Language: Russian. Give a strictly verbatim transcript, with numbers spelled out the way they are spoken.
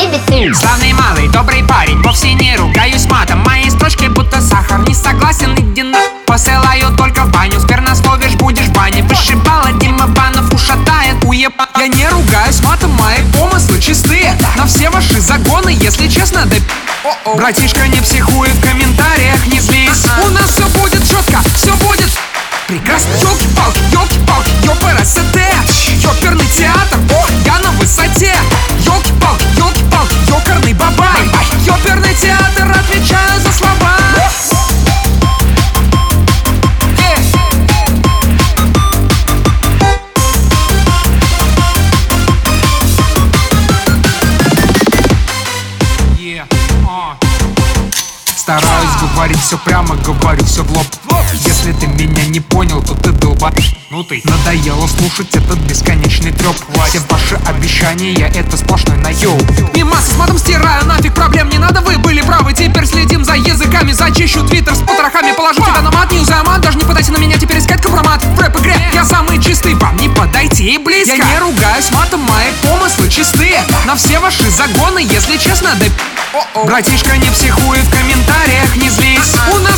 бесы. Славный малый, добрый парень, вовсе не ругаюсь матом. Мои строчки будто сахар, не согласен, иди на. Посылаю только в баню, сквернословишь, будешь в бане. Вышибала Дима Банов, ушатает, уеба. Я не ругаюсь матом, мои помыслы чистые. На все ваши загоны, если честно, да о-о. Братишка, не психуй, в комментариях не злись. У нас все будет четко, все будет прекрасно. Ёлки-палки, ёлки-палки, ёпарасоте. Ёперный театр, о, я на высоте. Ёлки-палки, ёлки-палки, ёкарный бабай. Ёперный театр, отвечаю за слова. Стараюсь говорить все прямо, говорю все в лоб. Если ты меня не понял, то ты долба. Ну ты надоело слушать этот бесконечный трёп. Все ваши обещания, это сплошной наёб. Мимасы с матом стираю, нафиг проблем не надо, вы были правы. Теперь следим за языками, зачищу твиттер с потрохами. Положу тебя на мат, не юзай мат. Даже не пытайся на меня теперь искать компромат. В рэп-игре я самый чистый, вам не подойти и близко. Я не ругаюсь матом, мои помыслы чистые. На все ваши загоны, если честно, да о-о. Братишка, не психуй, в комментариях не злись. У нас